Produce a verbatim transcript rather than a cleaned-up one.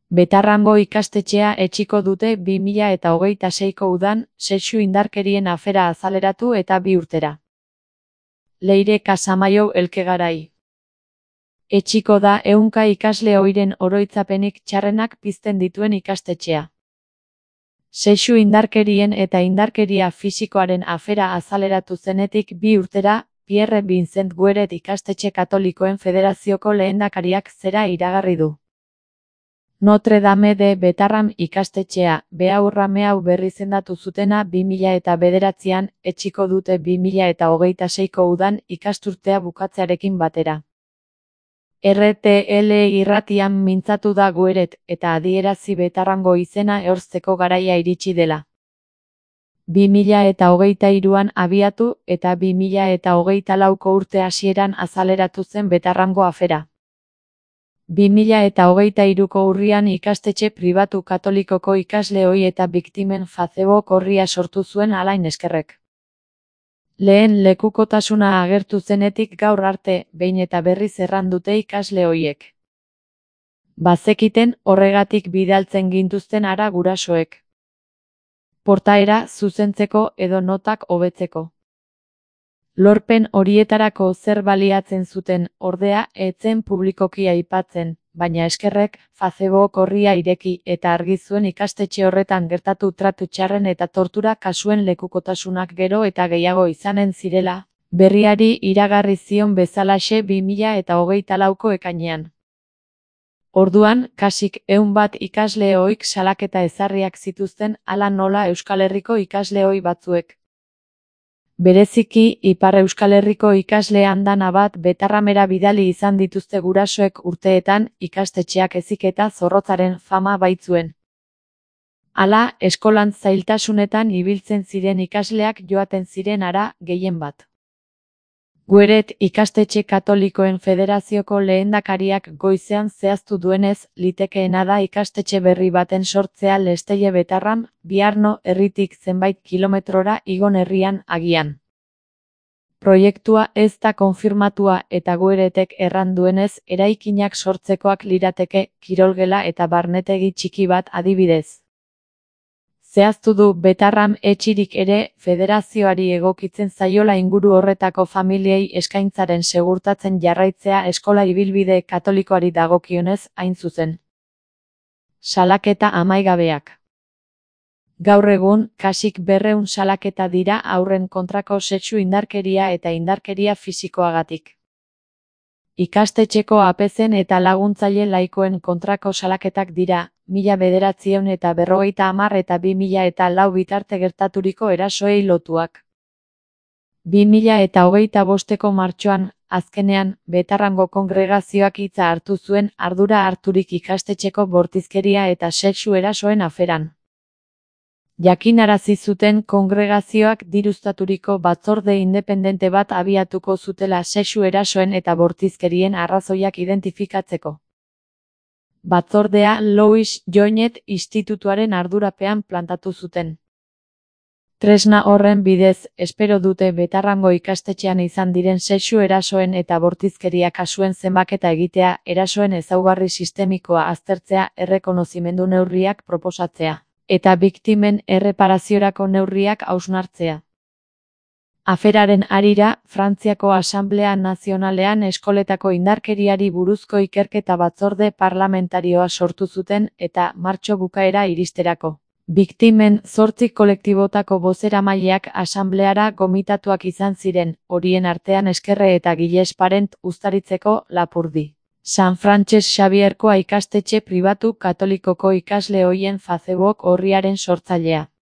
Betarrango ikastetxea etxiko dute bi mila eta hogeita seiko udan, sexu indarkerien afera azaleratu eta bi urtera. Leire Casamaió Elkegarai. Etxiko da ehunka ikasle ohiren oroitzapenik txarrenak pizten dituen ikastetxea. Sexu indarkerien eta indarkeria fisikoaren afera azaleratu zenetik bi urtera, Pierre Vincent Gueret ikastetxe katolikoen federazioko lehendakariak zera iragarri du. Notre Dame de Betarram ikastetxea, Beaurramehau berri izendatu zutena bi mila eta bederatzian, etxiko dute bi mila eta hogeita seiko udan ikasturtea bukatzearekin batera. R T L irratian mintzatu da Gueret, eta adierazi Betarrango izena ehortzeko garaia iritsi dela. bi mila eta hogeita hiruan abiatu eta bi mila eta hogeita lauko urte hasieran azaleratu zen Betarrango afera. bi mila eta hogeita hiruko urrian ikastetxe pribatu katolikoko ikasle ohi eta biktimen Facebook orria sortu zuen Alain Eskerrek. Lehen lekukotasuna agertu zenetik gaur arte, behin eta berriz erran dute ikasle ohiek. Bazekiten horregatik bidaltzen gintuzten hara gurasoek. Portaera zuzentzeko edo notak hobetzeko. Lorpen horietarako zer baliatzen zuten, ordea, ez zen publikoki aipatzen, baina Eskerrek Facebook orria ireki eta argi zuen ikastetxe horretan gertatu tratu txarren eta tortura kasuen lekukotasunak gero eta gehiago izanen zirela, berriari iragarri zion bezalaxe bi mila eta hogeita lauko ekainean. Orduan, kasik ehun bat ikasle ohik salaketa ezarriak zituzten hala nola Euskal Herriko ikasle ohi batzuek. Bereziki, Ipar Euskal Herriko ikasle andana bat Betarramera bidali izan dituzte gurasoek urteetan, ikastetxeak heziketa zorrotzaren fama baitzuen. Hala, eskolan zailtasunetan ibiltzen ziren ikasleak joaten ziren hara, gehien bat. Gueret ikastetxe katolikoen federazioko lehendakariak goizean zehaztu duenez, litekeena da ikastetxe berri baten sortzea Lestelle Betarram, Biarno herritik zenbait kilometrora Igon herrian agian. Proiektua ez da konfirmatua eta Gueretek erran duenez, eraikinak sortzekoak lirateke, kirolgela eta barnetegi txiki bat adibidez. Zehaztu du Betarram etxirik ere, federazioari egokitzen zaiola inguru horretako familiei eskaintzaren segurtatzen jarraitzea eskola ibilbide katolikoari dagokionez, hain zuzen. Salaketa amaigabeak. Gaur egun, kasik berrehun salaketa dira haurren kontrako sexu indarkeria eta indarkeria fisikoagatik. Ikastetxeko apezen eta laguntzaile laikoen kontrako salaketak dira, mila bederatziehun eta berrogeita hamar eta bi mila eta lau bitarte gertaturiko erasoei lotuak. bi mila eta hogeita bosteko martxoan, azkenean, Betarrango kongregazioak hitza hartu zuen ardura harturik ikastetxeko bortizkeria eta sexu erasoen aferan. Jakinarazi zuten kongregazioak diruztaturiko batzorde independente bat abiatuko zutela sexu erasoen eta bortizkerien arrazoiak identifikatzeko. Batzordea Louis Joinet institutuaren ardurapean plantatu zuten. Tresna horren bidez, espero dute Betarrango ikastetxean izan diren sexu erasoen eta bortizkeria kasuen zenbaketa egitea, erasoen ezaugarri sistemikoa aztertzea, errekonozimendu neurriak proposatzea, eta biktimen erreparaziorako neurriak hausnartzea. Aferaren harira, Frantziako Asanblea Nazionalean eskoletako indarkeriari buruzko ikerketa batzorde parlamentarioa sortu zuten eta martxo bukaera iristerako. Biktimen zortzi kolektibotako bozeramaileak asanbleara gomitatuak izan ziren, horien artean Eskerre eta Gilles Parent uztaritzeko Lapurdi. San Frantses Xabierkoa ikastetxe pribatu katolikoko ikasle ohien Facebook orriaren sortzailea.